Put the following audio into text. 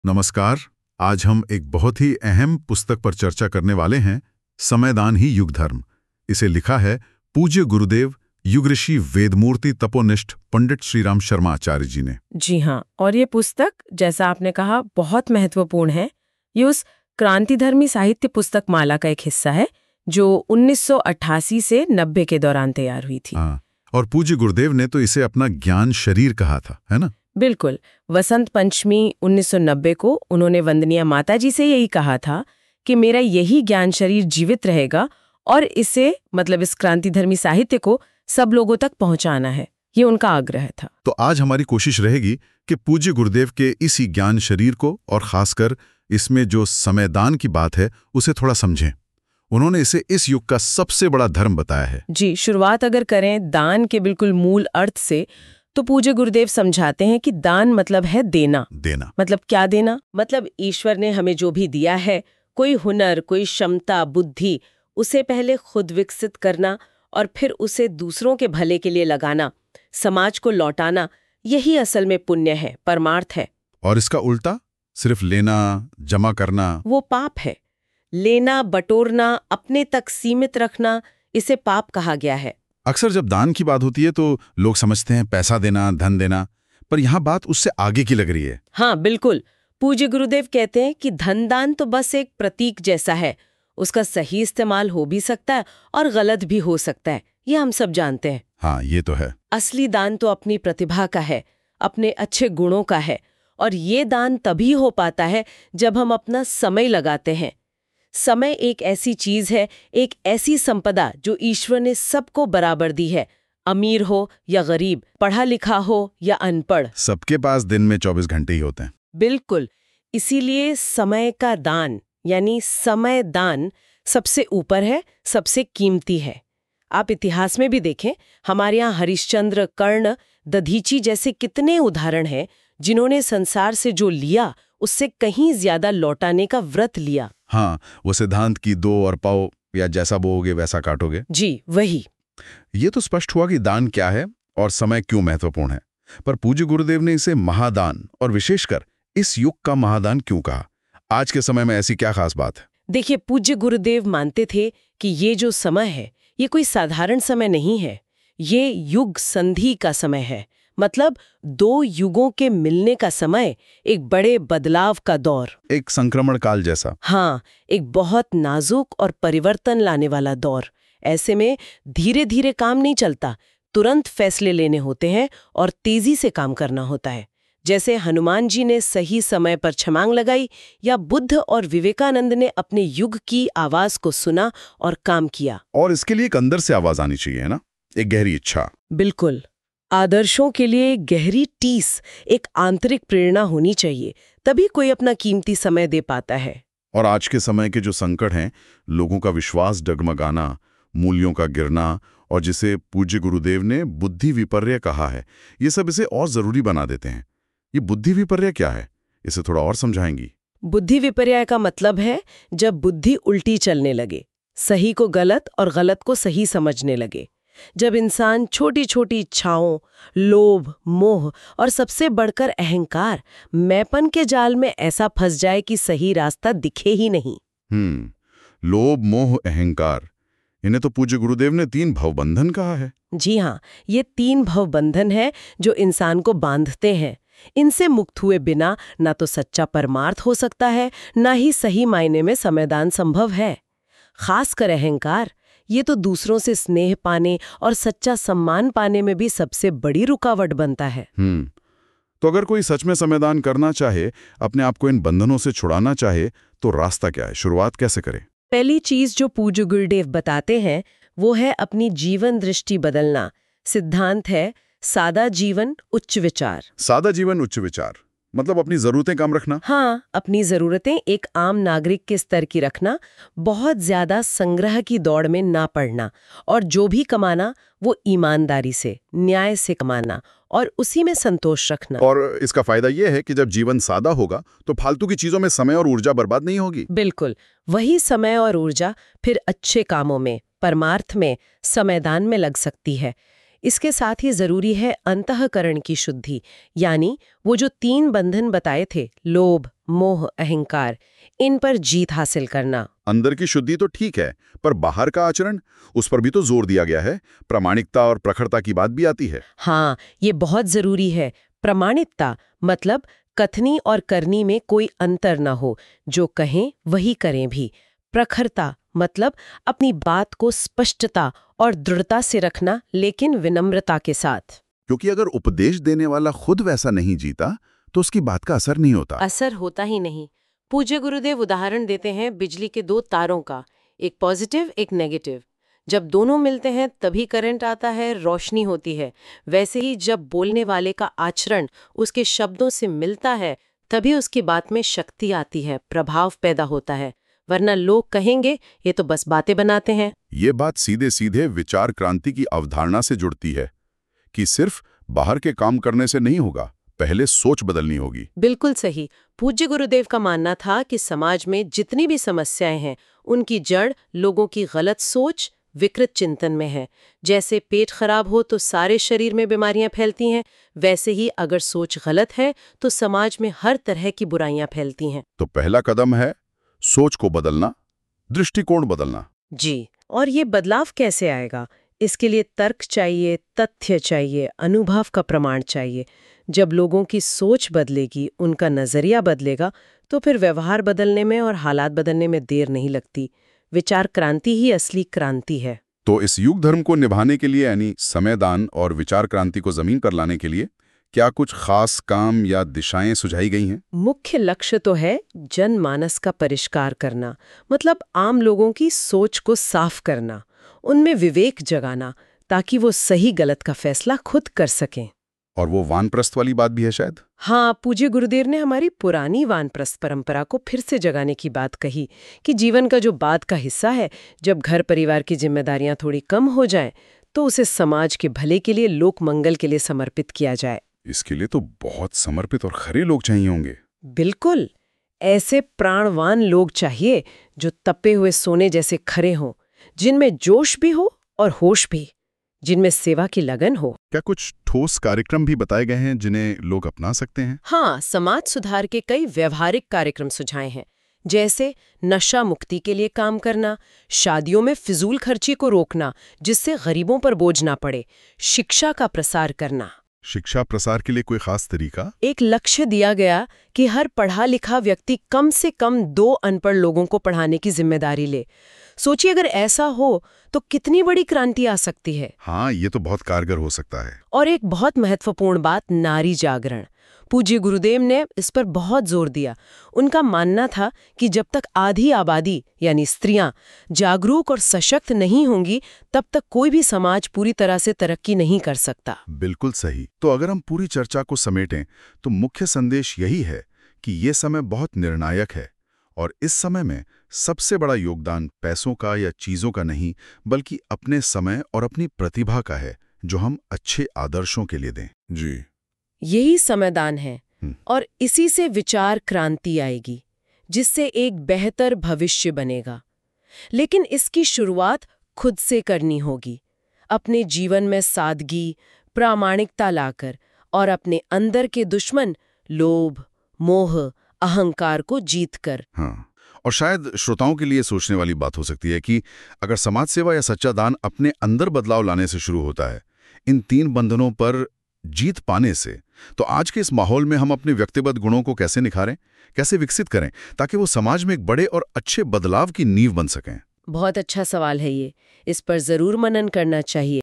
नमस्कार। आज हम एक बहुत ही अहम पुस्तक पर चर्चा करने वाले हैं, समयदान ही युग धर्म। इसे लिखा है पूज्य गुरुदेव युग ऋषि वेदमूर्ति तपोनिष्ठ पंडित श्रीराम शर्मा आचार्य जी ने। जी हाँ, और ये पुस्तक, जैसा आपने कहा, बहुत महत्वपूर्ण है। ये उस क्रांतिधर्मी साहित्य पुस्तक माला का एक हिस्सा है जो 1988 से 90 के दौरान तैयार हुई थी। हाँ, और पूज्य गुरुदेव ने तो इसे अपना ज्ञान शरीर कहा था, है ना? बिल्कुल। वसंत पंचमी 1990 को उन्होंने वंदनीय माताजी से यही कहा था कि मेरा यही ज्ञान शरीर जीवित रहेगा और इसे, मतलब इस क्रांतिधर्मी साहित्य को, सब लोगों तक पहुंचाना है। ये उनका आग्रह था। तो आज हमारी कोशिश रहेगी कि पूज्य गुरुदेव के इसी ज्ञान शरीर को, और खासकर इसमें जो समयदान की बात है, उसे थोड़ा समझें। उन्होंने इसे इस युग का सबसे बड़ा धर्म बताया है। जी, शुरुआत अगर करें दान के बिल्कुल मूल अर्थ से, तो पूज्य गुरुदेव समझाते हैं कि दान मतलब है देना। मतलब क्या देना? मतलब ईश्वर ने हमें जो भी दिया है, कोई हुनर, कोई क्षमता, बुद्धि, उसे पहले खुद विकसित करना और फिर उसे दूसरों के भले के लिए लगाना, समाज को लौटाना, यही असल में पुण्य है, परमार्थ है। और इसका उल्टा, सिर्फ लेना, जमा करना, वो पाप है। लेना, बटोरना, अपने तक सीमित रखना, इसे पाप कहा गया है। अक्सर जब दान की बात होती है तो लोग समझते हैं पैसा देना, धन देना, पर यहाँ बात उससे आगे की लग रही है। हाँ, बिल्कुल। पूज्य गुरुदेव कहते हैं कि धन दान तो बस एक प्रतीक जैसा है। उसका सही इस्तेमाल हो भी सकता है और गलत भी हो सकता है, ये हम सब जानते हैं। हाँ, ये तो है। असली दान तो अपनी प्रतिभा का है, अपने अच्छे गुणों का है, और ये दान तभी हो पाता है जब हम अपना समय लगाते हैं। समय एक ऐसी चीज है, एक ऐसी संपदा जो ईश्वर ने सबको बराबर दी है। अमीर हो या गरीब, पढ़ा लिखा हो या अनपढ़, सबके पास दिन में 24 घंटे ही होते हैं। बिल्कुल। इसीलिए समय का दान, यानी समय दान, सबसे ऊपर है, सबसे कीमती है। आप इतिहास में भी देखें, हमारे यहाँ हरिश्चंद्र, कर्ण, दधीची जैसे कितने उदाहरण हैं जिन्होंने संसार से जो लिया उससे कहीं ज्यादा लौटाने का व्रत लिया। हाँ, वो सिद्धांत की दो और पाओ, या जैसा बोओगे वैसा काटोगे। जी, वही। ये तो स्पष्ट हुआ कि दान क्या है और समय क्यों महत्वपूर्ण है। पर पूज्य गुरुदेव ने इसे महादान, और विशेषकर इस युग का महादान क्यों कहा? आज के समय में ऐसी क्या खास बात है? देखिए, पूज्य गुरुदेव मानते थे कि ये जो समय है, ये कोई साधारण समय नहीं है। ये युग संधि का समय है। मतलब दो युगों के मिलने का समय, एक बड़े बदलाव का दौर, एक संक्रमण काल जैसा। हाँ, एक बहुत नाजुक और परिवर्तन लाने वाला दौर। ऐसे में धीरे धीरे काम नहीं चलता, तुरंत फैसले लेने होते हैं और तेजी से काम करना होता है। जैसे हनुमान जी ने सही समय पर छलांग लगाई, या बुद्ध और विवेकानंद ने अपने युग की आवाज को सुना और काम किया। और इसके लिए एक अंदर से आवाज आनी चाहिए, है ना? एक गहरी इच्छा। बिल्कुल। आदर्शों के लिए एक गहरी टीस, एक आंतरिक प्रेरणा होनी चाहिए, तभी कोई अपना कीमती समय दे पाता है। और आज के समय के जो संकट हैं, लोगों का विश्वास डगमगाना, मूल्यों का गिरना, और जिसे पूज्य गुरुदेव ने बुद्धि विपर्य कहा है, ये सब इसे और जरूरी बना देते हैं। ये बुद्धि विपर्य क्या है, इसे थोड़ा और समझाएंगी? बुद्धि विपर्य का मतलब है जब बुद्धि उल्टी चलने लगे, सही को गलत और गलत को सही समझने लगे। जब इंसान छोटी छोटी इच्छाओं, लोभ, मोह और सबसे बढ़कर अहंकार, मैंपन के जाल में ऐसा फंस जाए कि सही रास्ता दिखे ही नहीं। लोभ, मोह, अहंकार, इन्हें तो पूज्य गुरुदेव ने 3 भवबंधन कहा है। जी हाँ, ये 3 भवबंधन है जो इंसान को बांधते हैं। इनसे मुक्त हुए बिना ना तो सच्चा परमार्थ हो सकता है, ना ही सही मायने में समयदान संभव है। खासकर अहंकार, ये तो दूसरों से स्नेह पाने और सच्चा सम्मान पाने में भी सबसे बड़ी रुकावट बनता है। तो अगर कोई सच में समयदान करना चाहे, अपने आप को इन बंधनों से छुड़ाना चाहे, तो रास्ता क्या है? शुरुआत कैसे करे? पहली चीज जो पूज्य गुरुदेव बताते हैं वो है अपनी जीवन दृष्टि बदलना। सिद्धांत है सादा जीवन उच्च विचार। सादा जीवन उच्च विचार मतलब अपनी जरूरतें कम रखना। हाँ, अपनी जरूरतें एक आम नागरिक के स्तर की रखना, बहुत ज्यादा संग्रह की दौड़ में ना पड़ना, और जो भी कमाना वो ईमानदारी से, न्याय से कमाना और उसी में संतोष रखना। और इसका फायदा ये है कि जब जीवन सादा होगा तो फालतू की चीजों में समय और ऊर्जा बर्बाद नहीं होगी। बिल्कुल। वही समय और ऊर्जा फिर अच्छे कामों में, परमार्थ में, समयदान में लग सकती है। इसके साथ ही जरूरी है अंतःकरण की शुद्धि, यानी वो जो 3 बंधन बताए थे, लोभ, मोह, अहंकार, इन पर जीत हासिल करना। अंदर की शुद्धि तो ठीक है, पर बाहर का आचरण, उस पर भी तो जोर दिया गया है। प्रामाणिकता और प्रखरता की बात भी आती है। हाँ, ये बहुत जरूरी है। प्रामाणिकता मतलब कथनी और करनी में कोई अंतर न हो, जो कहें वही करें भी। प्रखरता मतलब अपनी बात को स्पष्टता और दृढ़ता से रखना, लेकिन विनम्रता के साथ। क्योंकि अगर उपदेश देने वाला खुद वैसा नहीं जीता तो उसकी बात का असर नहीं होता। असर होता ही नहीं। पूज्य गुरुदेव उदाहरण देते हैं बिजली के 2 तारों का, एक पॉजिटिव एक नेगेटिव। जब दोनों मिलते हैं तभी करंट आता है, रोशनी होती है। वैसे ही जब बोलने वाले का आचरण उसके शब्दों से मिलता है तभी उसकी बात में शक्ति आती है, प्रभाव पैदा होता है। वरना लोग कहेंगे ये तो बस बातें बनाते हैं। ये बात सीधे सीधे विचार क्रांति की अवधारणा से जुड़ती है कि सिर्फ बाहर के काम करने से नहीं होगा, पहले सोच बदलनी होगी। बिल्कुल सही। पूज्य गुरुदेव का मानना था कि समाज में जितनी भी समस्याएं हैं उनकी जड़ लोगों की गलत सोच, विकृत चिंतन में है। जैसे पेट खराब हो तो सारे शरीर में बीमारियां फैलती हैं, वैसे ही अगर सोच गलत है तो समाज में हर तरह की बुराइयां फैलती हैं। तो पहला कदम है सोच को बदलना, दृष्टिकोण बदलना। जी, और ये बदलाव कैसे आएगा? इसके लिए तर्क चाहिए, तथ्य चाहिए, अनुभव का प्रमाण चाहिए। जब लोगों की सोच बदलेगी, उनका नजरिया बदलेगा, तो फिर व्यवहार बदलने में और हालात बदलने में देर नहीं लगती। विचार क्रांति ही असली क्रांति है। तो इस युग धर्म को निभाने के लिए, यानी समयदान और विचार क्रांति को जमीन पर लाने के लिए क्या कुछ खास काम या दिशाएं सुझाई गई हैं? मुख्य लक्ष्य तो है जनमानस का परिष्कार करना, मतलब आम लोगों की सोच को साफ करना, उनमें विवेक जगाना, ताकि वो सही गलत का फैसला खुद कर सकें। और वो वानप्रस्थ वाली बात भी है शायद। हाँ, पूज्य गुरुदेव ने हमारी पुरानी वानप्रस्थ परंपरा को फिर से जगाने की बात कही कि जीवन का जो बाद का हिस्सा है, जब घर परिवार की जिम्मेदारियां थोड़ी कम हो जाएं, तो उसे समाज के भले के लिए, लोक मंगल के लिए समर्पित किया जाए। इसके लिए तो बहुत समर्पित और खरे लोग चाहिए होंगे। बिल्कुल, ऐसे प्राणवान लोग चाहिए जो तपे हुए सोने जैसे खरे हों, जिनमें जोश भी हो और होश भी, जिनमें सेवा की लगन हो। क्या कुछ ठोस कार्यक्रम भी बताए गए हैं जिन्हें लोग अपना सकते हैं? हाँ, समाज सुधार के कई व्यवहारिक कार्यक्रम सुझाए हैं, जैसे नशा मुक्ति के लिए काम करना, शादियों में फिजूल खर्ची को रोकना जिससे गरीबों पर बोझ ना पड़े, शिक्षा का प्रसार करना। शिक्षा प्रसार के लिए कोई खास तरीका? एक लक्ष्य दिया गया कि हर पढ़ा लिखा व्यक्ति कम से कम 2 अनपढ़ लोगों को पढ़ाने की जिम्मेदारी ले। सोचिए अगर ऐसा हो तो कितनी बड़ी क्रांति आ सकती है। हाँ, ये तो बहुत कारगर हो सकता है। और एक बहुत महत्वपूर्ण बात, नारी जागरण। पूज्य गुरुदेव ने इस पर बहुत जोर दिया। उनका मानना था कि जब तक आधी आबादी यानी स्त्रियां जागरूक और सशक्त नहीं होंगी, तब तक कोई भी समाज पूरी तरह से तरक्की नहीं कर सकता। बिल्कुल सही। तो अगर हम पूरी चर्चा को समेटें तो मुख्य संदेश यही है कि ये समय बहुत निर्णायक है और इस समय में सबसे बड़ा योगदान पैसों का या चीजों का नहीं, बल्कि अपने समय और अपनी प्रतिभा का है, जो हम अच्छे आदर्शों के लिए दें। जी, यही समयदान है और इसी से विचार क्रांति आएगी, जिससे एक बेहतर भविष्य बनेगा। लेकिन इसकी शुरुआत खुद से करनी होगी, अपने जीवन में सादगी, प्रामाणिकता लाकर और अपने अंदर के दुश्मन लोभ, मोह, अहंकार को जीतकर। हाँ, और शायद श्रोताओं के लिए सोचने वाली बात हो सकती है कि अगर समाज सेवा या सच्चा दान अपने अंदर बदलाव लाने से शुरू होता है, इन 3 बंधनों पर जीत पाने से, तो आज के इस माहौल में हम अपने व्यक्तिगत गुणों को कैसे निखारें, कैसे विकसित करें, ताकि वो समाज में एक बड़े और अच्छे बदलाव की नींव बन सकें? बहुत अच्छा सवाल है ये। इस पर जरूर मनन करना चाहिए।